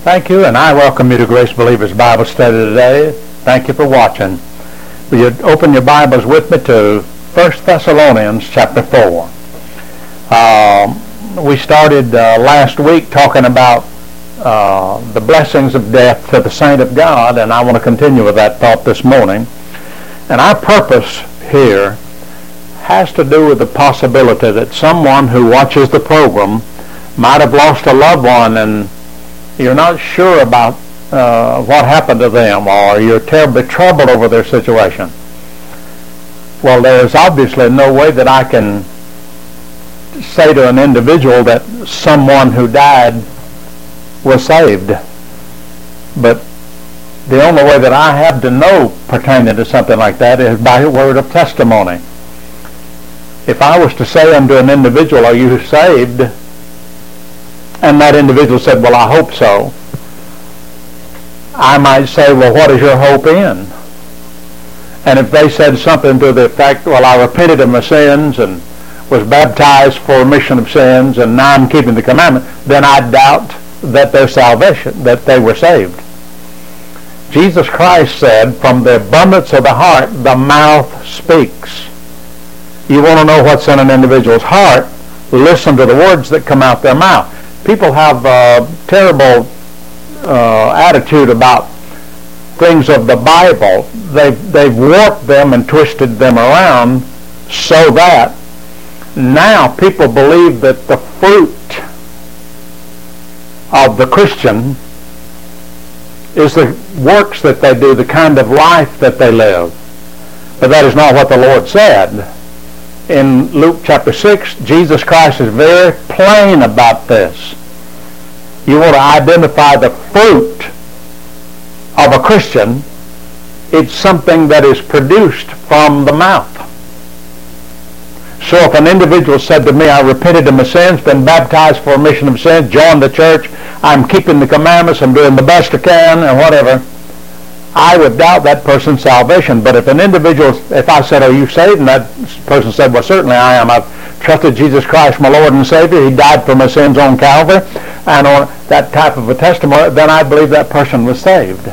Thank you, and I welcome you to Grace Believers Bible Study today. Thank you for watching. Will you open your Bibles with me to 1 Thessalonians chapter 4. We started last week talking about the blessings of death to the saint of God, and I want to continue with that thought this morning. And our purpose here has to do with the possibility that someone who watches the program might have lost a loved one, and you're not sure about what happened to them, or you're terribly troubled over their situation. Well, there's obviously no way that I can say to an individual that someone who died was saved. But the only way that I have to know pertaining to something like that is by word of testimony. If I was to say unto an individual, "Are you saved?" and that individual said, "Well, I hope so," I might say, "Well, what is your hope in?" And if they said something to the effect, "Well, I repented of my sins and was baptized for remission of sins, and now I'm keeping the commandment," then I doubt that their salvation, that they were saved. Jesus Christ said, "From the abundance of the heart, the mouth speaks." You want to know what's in an individual's heart? Listen to the words that come out their mouth. People have a terrible attitude about things of the Bible. They've warped them and twisted them around so that now people believe that the fruit of the Christian is the works that they do, the kind of life that they live. But that is not what the Lord said. In Luke chapter 6, Jesus Christ is very plain about this. You want to identify the fruit of a Christian, it's something that is produced from the mouth. So if an individual said to me, "I repented of my sins, been baptized for remission of sins, joined the church, I'm keeping the commandments, I'm doing the best I can," and whatever, I would doubt that person's salvation. But if an individual, if I said, "Are you saved?" and that person said, "Well, certainly I am. I've trusted Jesus Christ, my Lord and Savior. He died for my sins on Calvary," and on that type of a testimony, then I believe that person was saved.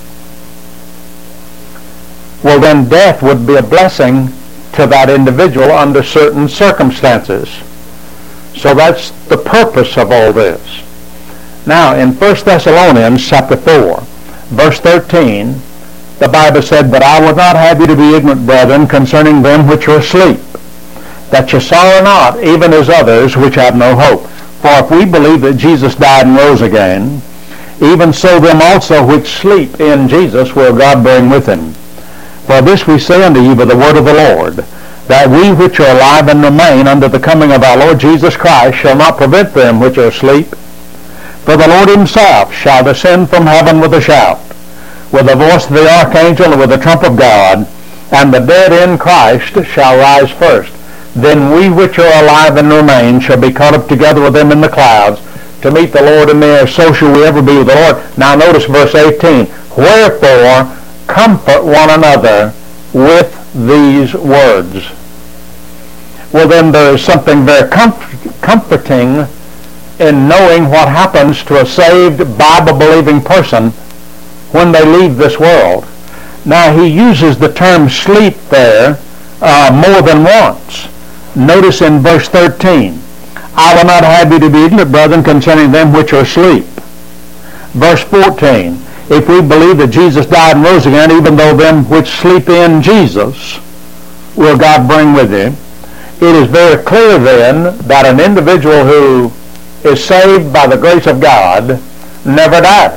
Well, then death would be a blessing to that individual under certain circumstances. So that's the purpose of all this. Now, in 1 Thessalonians chapter 4, verse 13, the Bible said, "But I would not have you to be ignorant, brethren, concerning them which are asleep, that ye sorrow not, even as others which have no hope. For if we believe that Jesus died and rose again, even so them also which sleep in Jesus will God bring with him. For this we say unto you by the word of the Lord, that we which are alive and remain unto the coming of our Lord Jesus Christ shall not prevent them which are asleep. For the Lord himself shall descend from heaven with a shout, with the voice of the archangel, and with the trump of God, and the dead in Christ shall rise first. Then we which are alive and remain shall be caught up together with them in the clouds to meet the Lord in the air. So shall we ever be with the Lord." Now notice verse 18. "Wherefore comfort one another with these words." Well, then there is something very comforting in knowing what happens to a saved, Bible-believing person when they leave this world. Now, he uses the term sleep there more than once. Notice in verse 13, "I will not have you to be ignorant, brethren, concerning them which are asleep." Verse 14, "If we believe that Jesus died and rose again, even though them which sleep in Jesus will God bring with him." It is very clear then that an individual who is saved by the grace of God never dies.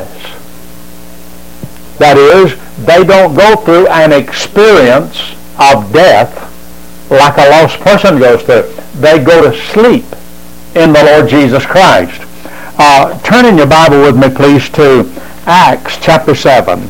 That is, they don't go through an experience of death like a lost person goes through. They go to sleep in the Lord Jesus Christ. Turn in your Bible with me, please, to Acts chapter 7.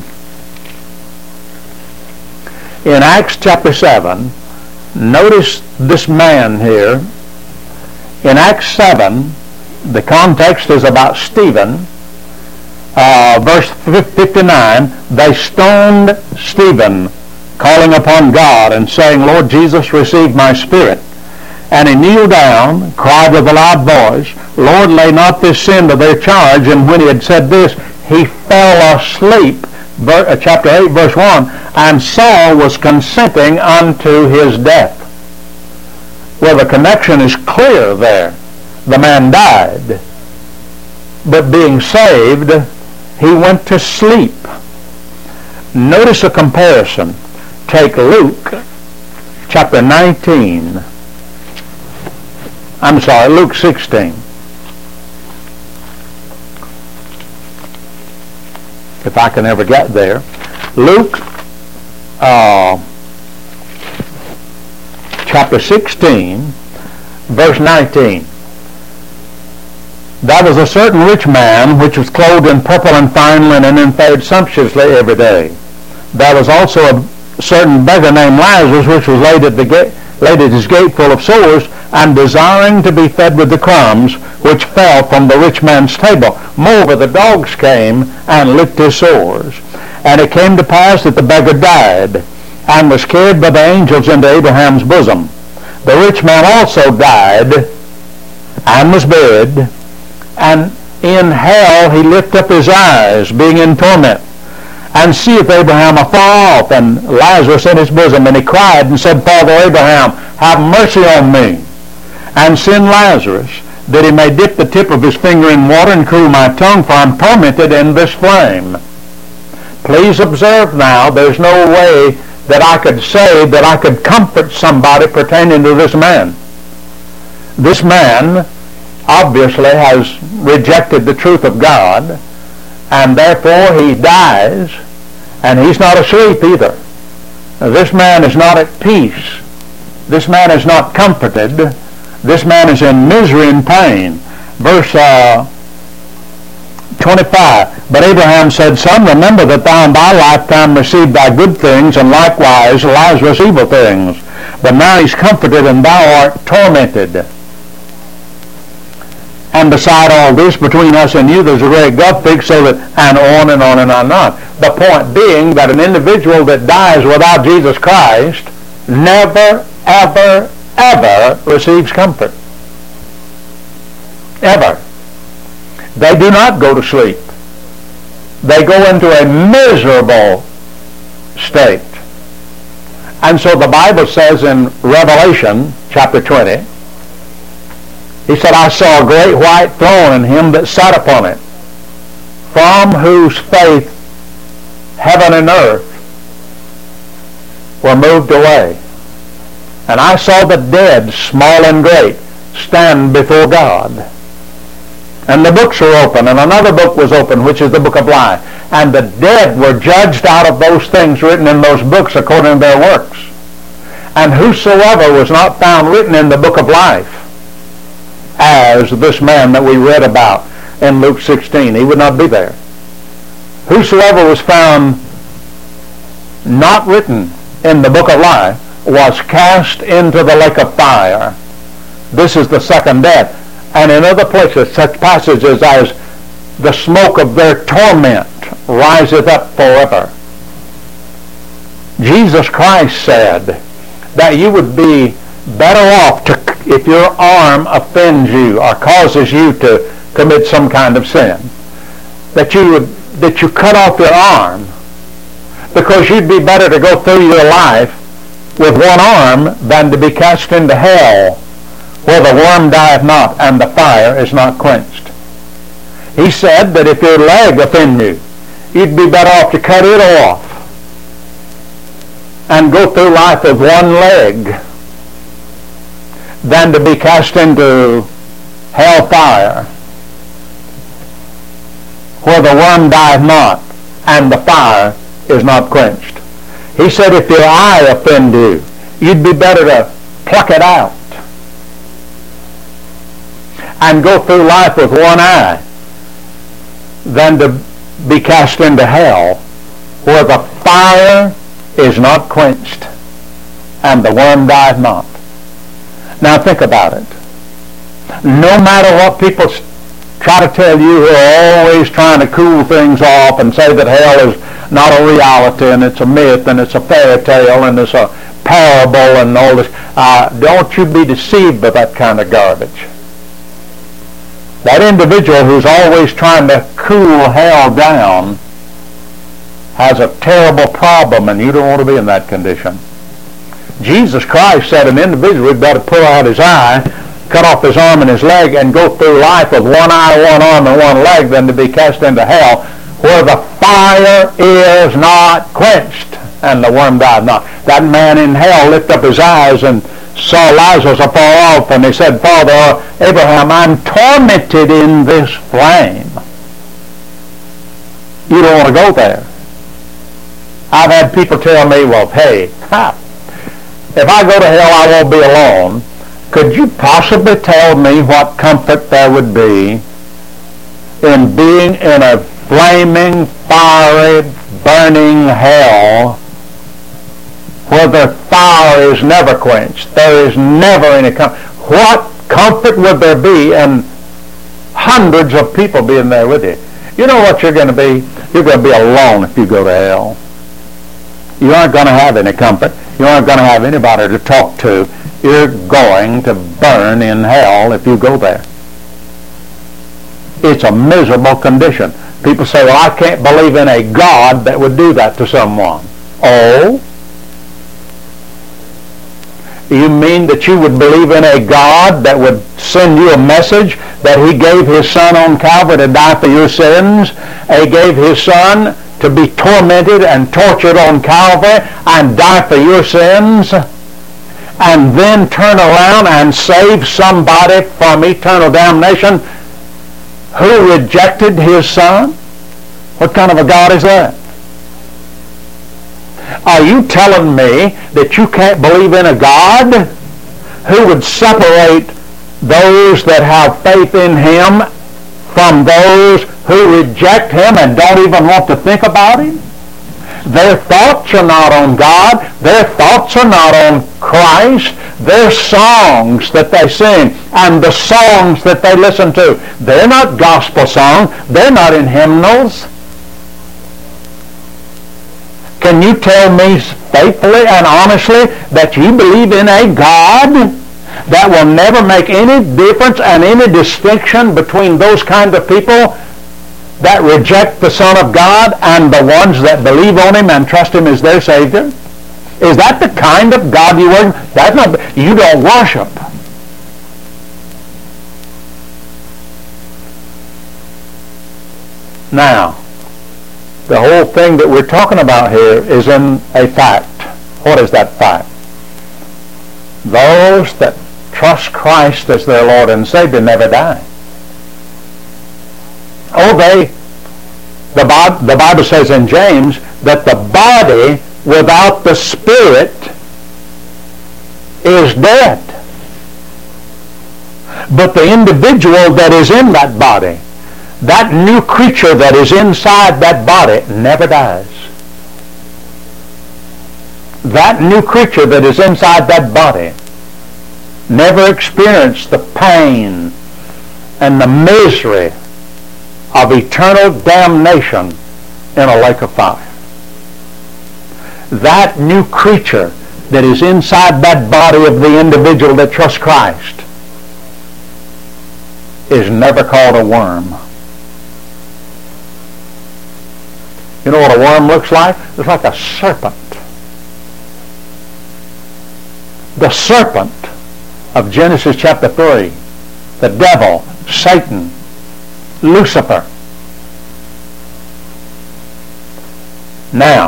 In Acts chapter 7, notice this man here. In Acts 7, the context is about Stephen. Verse 59, "They stoned Stephen, calling upon God and saying, Lord Jesus, receive my spirit. And he kneeled down, cried with a loud voice, Lord, lay not this sin to their charge. And when he had said this, he fell asleep, chapter 8, verse 1, and Saul was consenting unto his death. Well, the connection is clear there. The man died, but being saved, he went to sleep. Notice a comparison. Take Luke chapter 19. I'm sorry, Luke 16. If I can ever get there. Luke chapter 16, verse 19. There was a certain rich man which was clothed in purple and fine linen and fared sumptuously every day. There was also a certain beggar named Lazarus which was laid at his gate full of sores, and desiring to be fed with the crumbs which fell from the rich man's table. Moreover, the dogs came and licked his sores. And it came to pass that the beggar died, and was carried by the angels into Abraham's bosom. The rich man also died, and was buried, and in hell he lifted up his eyes, being in torment, and seeth Abraham afar off, and Lazarus in his bosom. And he cried and said, Father Abraham, have mercy on me, and send Lazarus, that he may dip the tip of his finger in water and cool my tongue, for I'm tormented in this flame. Please observe now, there's no way that I could say that I could comfort somebody pertaining to this man. This man obviously has rejected the truth of God, and therefore he dies, and he's not asleep either. This man is not at peace. This man is not comforted. This man is in misery and pain. Verse 25, But Abraham said, Son, remember that thou in thy lifetime received thy good things, and likewise Lazarus evil things. But now he's comforted, and thou art tormented. And beside all this, between us and you, there's a great gulf fixed, so that, and on and on and on and on. The point being that an individual that dies without Jesus Christ never, ever, ever receives comfort. Ever. They do not go to sleep. They go into a miserable state. And so the Bible says in Revelation chapter 20, he said, I saw a great white throne and him that sat upon it, from whose face heaven and earth were moved away. And I saw the dead, small and great, stand before God. And the books were open, and another book was open, which is the book of life. And the dead were judged out of those things written in those books according to their works. And whosoever was not found written in the book of life, as this man that we read about in Luke 16, he would not be there. Whosoever was found not written in the book of life was cast into the lake of fire. This is the second death. And in other places, such passages as the smoke of their torment riseth up forever. Jesus Christ said that you would be better off if your arm offends you or causes you to commit some kind of sin, that you cut off your arm, because you'd be better to go through your life with one arm than to be cast into hell, where the worm dieth not and the fire is not quenched. He said that if your leg offend you, you'd be better off to cut it off and go through life with one leg than to be cast into hell fire, where the worm dieth not and the fire is not quenched. He said if your eye offend you, you'd be better to pluck it out and go through life with one eye than to be cast into hell, where the fire is not quenched and the worm dieth not. Now think about it. No matter what people try to tell you, who are always trying to cool things off and say that hell is not a reality and it's a myth and it's a fairy tale and it's a parable and all this, don't you be deceived by that kind of garbage. That individual who's always trying to cool hell down has a terrible problem, and you don't want to be in that condition. Jesus Christ said an individual would better pull out his eye, cut off his arm and his leg, and go through life with one eye, one arm, and one leg than to be cast into hell, where the fire is not quenched, and the worm died not. That man in hell lifted up his eyes and saw Lazarus afar off, and he said, Father Abraham, I'm tormented in this flame. You don't want to go there. I've had people tell me, well, hey, if I go to hell, I won't be alone. Could you possibly tell me what comfort there would be in being in a flaming, fiery, burning hell where the fire is never quenched? There is never any comfort. What comfort would there be in hundreds of people being there with you? You know what you're going to be? You're going to be alone if you go to hell. You aren't going to have any comfort. You aren't going to have anybody to talk to. You're going to burn in hell if you go there. It's a miserable condition. People say, well, I can't believe in a God that would do that to someone. Oh? You mean that you would believe in a God that would send you a message that he gave his son on Calvary to die for your sins? He gave his son to be tormented and tortured on Calvary and die for your sins, and then turn around and save somebody from eternal damnation who rejected his son? What kind of a God is that? Are you telling me that you can't believe in a God who would separate those that have faith in him from those who reject him and don't even want to think about him? Their thoughts are not on God. Their thoughts are not on Christ. Their songs that they sing and the songs that they listen to, they're not gospel songs. They're not in hymnals. Can you tell me faithfully and honestly that you believe in a God that will never make any difference and any distinction between those kind of people that reject the Son of God and the ones that believe on him and trust him as their Savior? Is that the kind of God you worship? That's not, you don't worship. Now, the whole thing that we're talking about here is in a fact. What is that fact? Those that trust Christ as their Lord and Savior never die. Oh, the Bible says in James that the body without the spirit is dead. But the individual that is in that body, that new creature that is inside that body, never dies. That new creature that is inside that body never experienced the pain and the misery of eternal damnation in a lake of fire. That new creature that is inside that body of the individual that trusts Christ is never called a worm. You know what a worm looks like? It's like a serpent. The serpent of Genesis chapter 3, the devil, Satan, Lucifer. Now,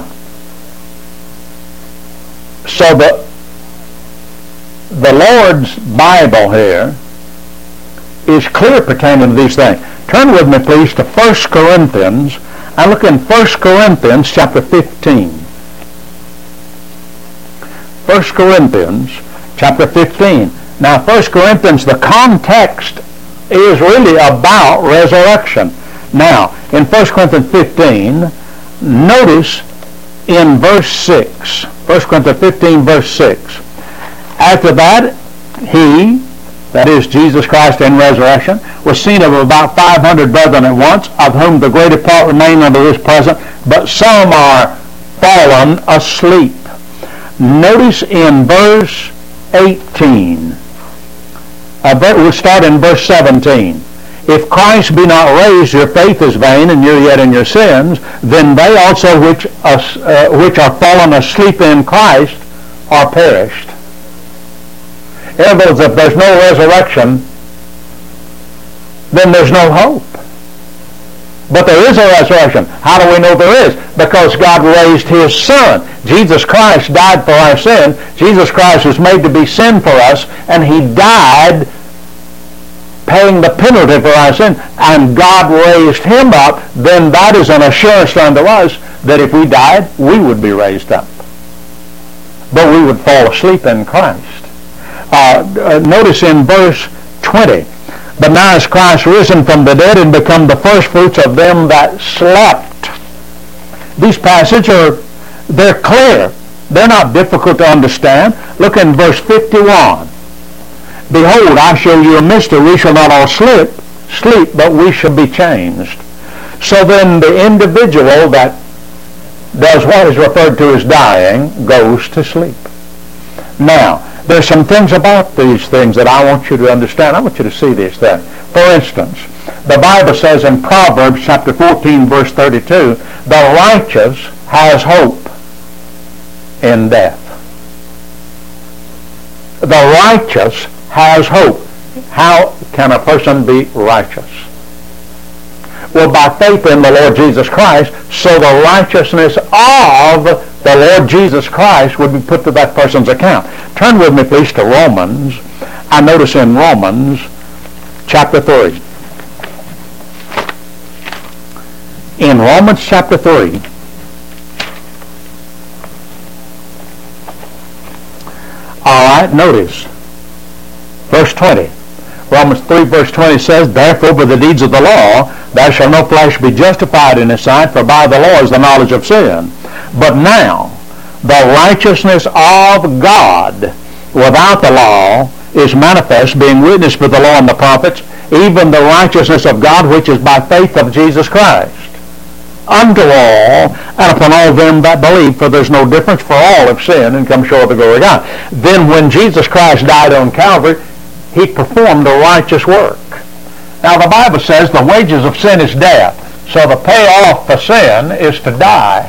so the Lord's Bible here is clear pertaining to these things. Turn with me, please, to 1 Corinthians. I look in 1 Corinthians chapter 15. 1 Corinthians chapter 15. Now, 1 Corinthians, the context is really about resurrection. Now, in 1 Corinthians 15, notice in verse 6. 1 Corinthians 15, verse 6. After that, he, that is Jesus Christ in resurrection, was seen of about 500 brethren at once, of whom the greater part remain unto this present, but some are fallen asleep. Notice in verse 18. We'll start in verse 17. if Christ be not raised, your faith is vain, and you're yet in your sins. Then they also which are fallen asleep in Christ are perished. In other words, if there's no resurrection, then there's no hope. But there is a resurrection. How do we know there is? Because God raised His Son. Jesus Christ died for our sin. Jesus Christ was made to be sin for us, and He died paying the penalty for our sin, and God raised Him up. Then that is an assurance unto us that if we died, we would be raised up. But we would fall asleep in Christ. Notice in verse 20, but now is Christ risen from the dead and become the firstfruits of them that slept. These passages they're clear. They're not difficult to understand. Look in verse 51. Behold, I show you a mystery. We shall not all sleep, but we shall be changed. So then the individual that does what is referred to as dying goes to sleep. Now, there's some things about these things that I want you to understand. I want you to see this then. For instance, the Bible says in Proverbs chapter 14, verse 32, the righteous has hope in death. The righteous has hope. How can a person be righteous? Well, by faith in the Lord Jesus Christ, so the righteousness of the Lord Jesus Christ would be put to that person's account. Turn with me, please, to Romans. I notice in Romans chapter 3. In Romans chapter 3, all right, notice verse 20. Romans 3 verse 20 says, therefore by the deeds of the law there shall no flesh be justified in his sight, for by the law is the knowledge of sin. But now the righteousness of God without the law is manifest, being witnessed by the law and the prophets, even the righteousness of God which is by faith of Jesus Christ, unto all and upon all them that believe, for there's no difference, for all have sinned and come short of the glory of God. Then when Jesus Christ died on Calvary, He performed a righteous work. Now the Bible says the wages of sin is death. So the payoff for sin is to die.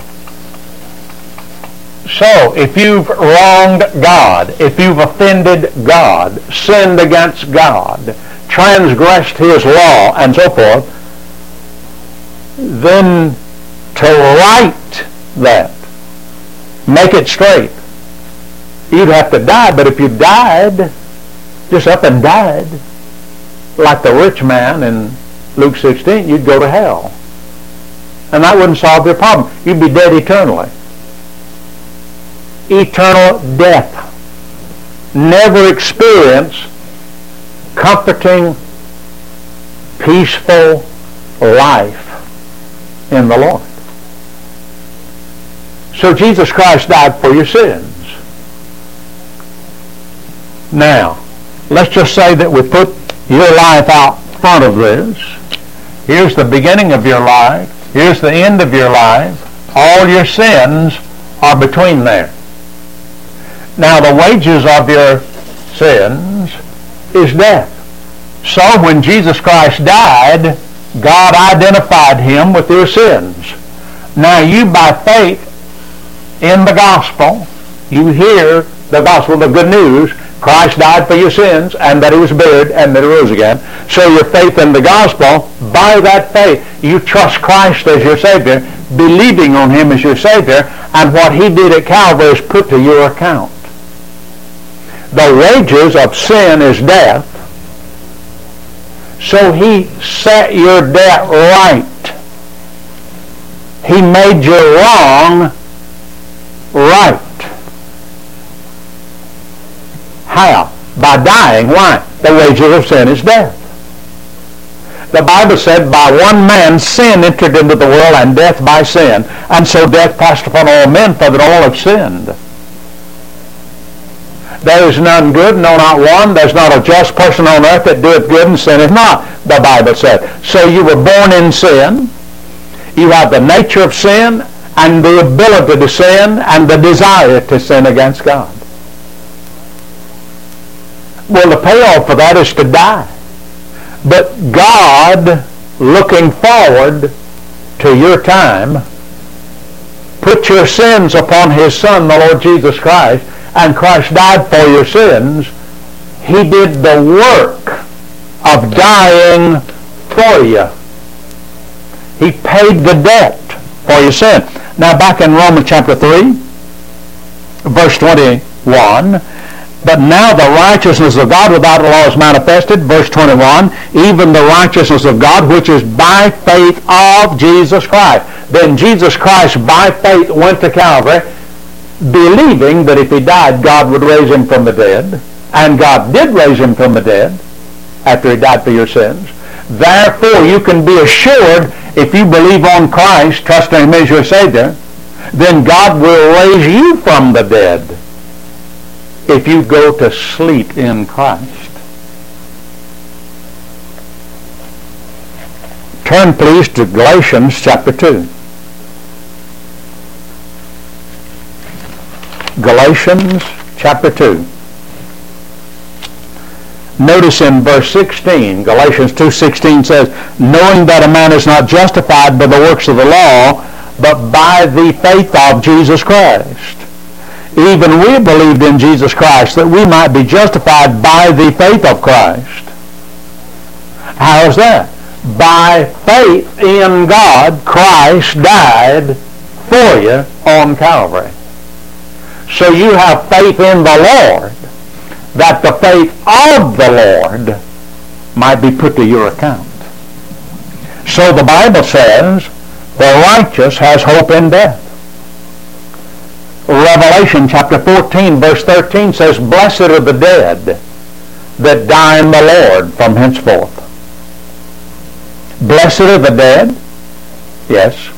So if you've wronged God, if you've offended God, sinned against God, transgressed His law, and so forth, then to right that, make it straight, you'd have to die. But if you died, just up and died, like the rich man in Luke 16, you'd go to hell. And that wouldn't solve your problem. You'd be dead eternally. Eternal death. Never experience comforting, peaceful life in the Lord. So Jesus Christ died for your sins. Now, let's just say that we put your life out front of this. Here's the beginning of your life. Here's the end of your life. All your sins are between there. Now, the wages of your sins is death. So when Jesus Christ died, God identified Him with your sins. Now you, by faith in the gospel, you hear the gospel, the good news, Christ died for your sins, and that He was buried, and that He rose again. So your faith in the gospel, by that faith, you trust Christ as your Savior, believing on Him as your Savior, and what He did at Calvary is put to your account. The wages of sin is death, so He set your debt right. He made your wrong right. How? By dying. Why? The wages of sin is death. The Bible said, by one man sin entered into the world, and death by sin. And so death passed upon all men, for that all have sinned. There is none good, no, not one. There's not a just person on earth that doeth good and sinneth not, the Bible said. So you were born in sin. You have the nature of sin, and the ability to sin, and the desire to sin against God. Well, the payoff for that is to die. But God, looking forward to your time, put your sins upon His Son, the Lord Jesus Christ, and Christ died for your sins. He did the work of dying for you. He paid the debt for your sin. Now back in Romans chapter 3, verse 21, but now the righteousness of God without the law is manifested, verse 21, even the righteousness of God which is by faith of Jesus Christ. Then Jesus Christ by faith went to Calvary, believing that if He died, God would raise Him from the dead. And God did raise Him from the dead after He died for your sins. Therefore, you can be assured, if you believe on Christ, trust in Him as your Savior, then God will raise you from the dead if you go to sleep in Christ. Turn please to Galatians chapter 2. Galatians chapter 2. Notice in verse 16, Galatians 2:16 says, knowing that a man is not justified by the works of the law, but by the faith of Jesus Christ. Even we believed in Jesus Christ that we might be justified by the faith of Christ. How is that? By faith in God, Christ died for you on Calvary. So you have faith in the Lord, that the faith of the Lord might be put to your account. So the Bible says, the righteous has hope in death. Revelation chapter 14 verse 13 says, blessed are the dead that die in the Lord from henceforth. Blessed are the dead? Yes.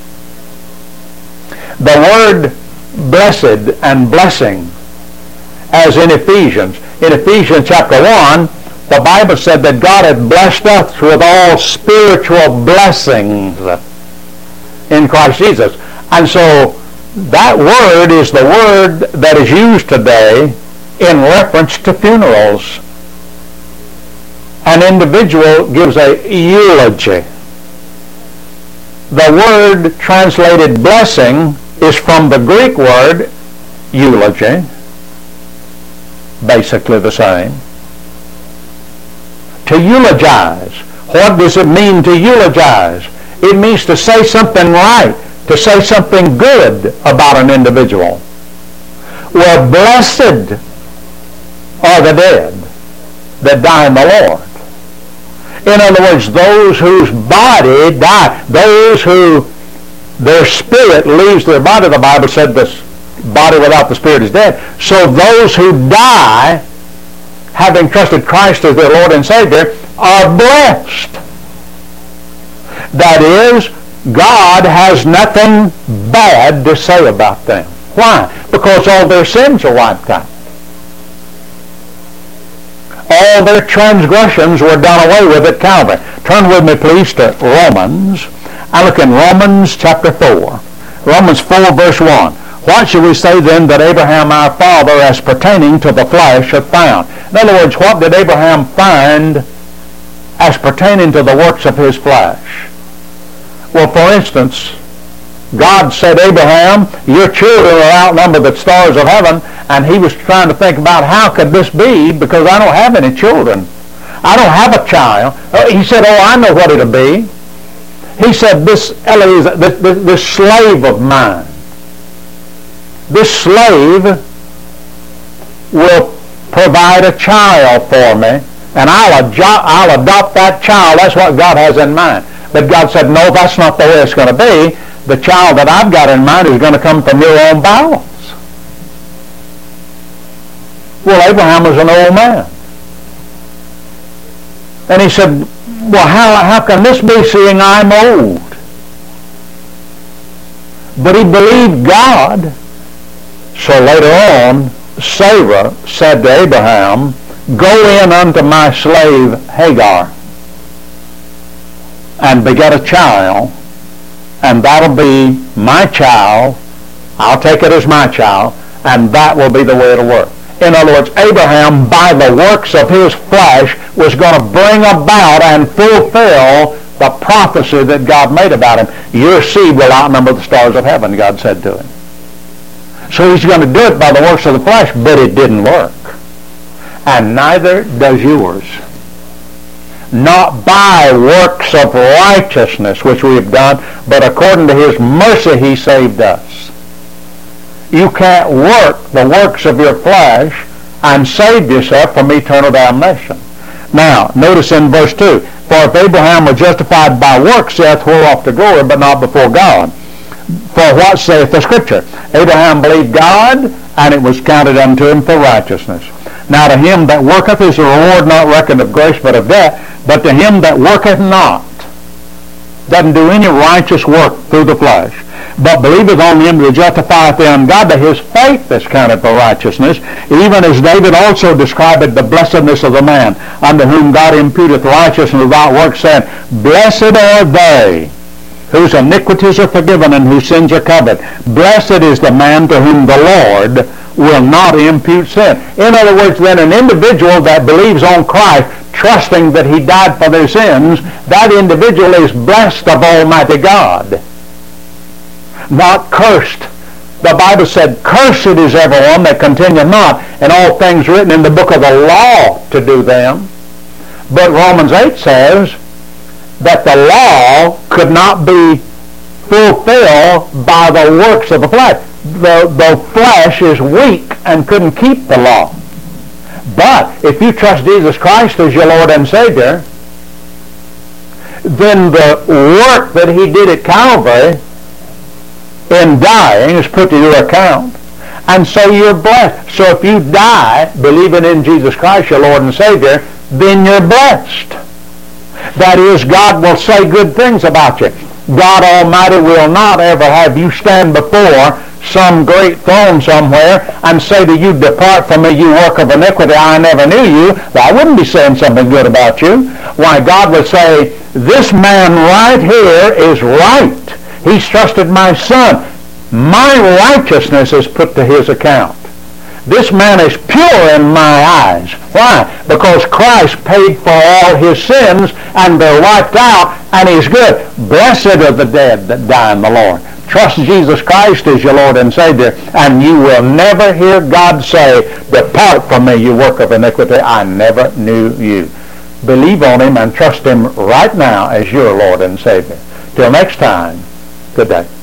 The word blessed and blessing, as in Ephesians chapter 1, the Bible said that God had blessed us with all spiritual blessings in Christ Jesus. And so that word is the word that is used today in reference to funerals. An individual gives a eulogy. The word translated blessing is from the Greek word eulogy, basically the same. To eulogize. What does it mean to eulogize? It means to say something right, to say something good about an individual. Well, blessed are the dead that die in the Lord. In other words, those whose body die, those who their spirit leaves their body. The Bible said this body without the spirit is dead. So those who die, having trusted Christ as their Lord and Savior, are blessed. That is, God has nothing bad to say about them. Why? Because all their sins are wiped out. All their transgressions were done away with at Calvary. Turn with me, please, to Romans. I look in Romans chapter 4. Romans 4, verse 1. What shall we say then that Abraham our father, as pertaining to the flesh, hath found? In other words, what did Abraham find as pertaining to the works of his flesh? Well, for instance, God said, Abraham, your children are outnumbered the stars of heaven, and he was trying to think about how could this be, because I don't have any children. I don't have a child. He said, I know what it'll be. He said, this Eliezer, this slave of mine, this slave will provide a child for me, and I'll adopt that child. That's what God has in mind. But God said, no, that's not the way it's going to be. The child that I've got in mind is going to come from your own bowels. Well, Abraham was an old man. And he said, well, how can this be, seeing I'm old? But he believed God. So later on, Sarah said to Abraham, go in unto my slave Hagar and beget a child, and that'll be my child. I'll take it as my child, and that will be the way it'll work. In other words, Abraham, by the works of his flesh, was going to bring about and fulfill the prophecy that God made about him. Your seed will outnumber the stars of heaven, God said to him. So he's going to do it by the works of the flesh, but it didn't work. And neither does yours. Not by works of righteousness which we have done, but according to his mercy he saved us. You can't work the works of your flesh and save yourself from eternal damnation. Now, notice in verse 2, for if Abraham were justified by works, he hath whereof to glory, but not before God. For what saith the Scripture? Abraham believed God, and it was counted unto him for righteousness. Now to him that worketh is a reward not reckoned of grace, but of debt. But to him that worketh not, doesn't do any righteous work through the flesh, but believeth on him that justifieth the ungodly, his faith is counted for righteousness, even as David also described the blessedness of the man, unto whom God imputeth righteousness without works, saying, Blessed are they whose iniquities are forgiven and whose sins are covered. Blessed is the man to whom the Lord will not impute sin. In other words, then an individual that believes on Christ, trusting that he died for their sins, that individual is blessed of Almighty God. Not cursed. The Bible said, Cursed is everyone that continueth not in all things written in the book of the law to do them. But Romans 8 says that the law could not be fulfilled by the works of the flesh. The flesh is weak and couldn't keep the law. But if you trust Jesus Christ as your Lord and Savior, then the work that he did at Calvary in dying is put to your account. And so you're blessed. So if you die believing in Jesus Christ, your Lord and Savior, then you're blessed. That is, God will say good things about you. God Almighty will not ever have you stand before some great throne somewhere and say to you, Depart from me, you work of iniquity, I never knew you. Well, I wouldn't be saying something good about you. Why, God would say, This man right here is right. He's trusted my Son. My righteousness is put to his account. This man is pure in my eyes. Why? Because Christ paid for all his sins and they're wiped out and he's good. Blessed are the dead that die in the Lord. Trust Jesus Christ as your Lord and Savior, and you will never hear God say, Depart from me, you work of iniquity, I never knew you. Believe on him and trust him right now as your Lord and Savior. Till next time, good day.